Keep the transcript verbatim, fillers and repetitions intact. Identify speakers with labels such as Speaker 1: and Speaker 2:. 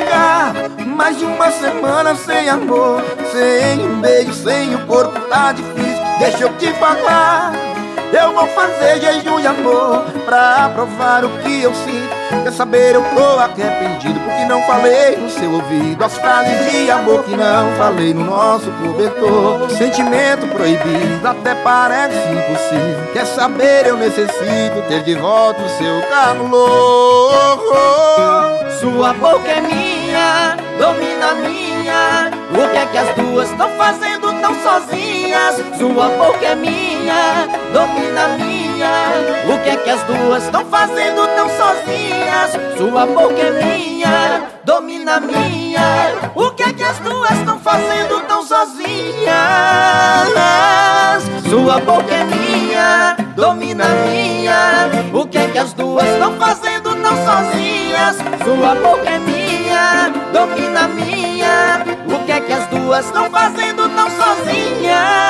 Speaker 1: ficar mais de uma semana sem amor, sem um beijo, sem o corpo, tá difícil. Deixa eu te falar, eu vou fazer jejum de amor pra provar o que eu sinto. Quer saber, eu tô arrependido porque não falei no seu ouvido as frases de amor que não falei no nosso cobertor. Sentimento proibido até parece impossível. Quer saber, eu necessito ter de volta o seu calor.
Speaker 2: Sua boca é minha, domina a minha. O que é que as duas estão fazendo tão sozinhas? Sua boca é minha, domina a minha. O que é que as duas estão fazendo tão sozinhas? Sua boca é minha, domina a minha. O que é que as duas estão fazendo tão sozinhas? Sua boca é minha, domina a minha. O que é que as duas estão fazendo tão sozinhas? Sua boca é minha, domina a minha. O que é que as duas estão fazendo tão sozinhas?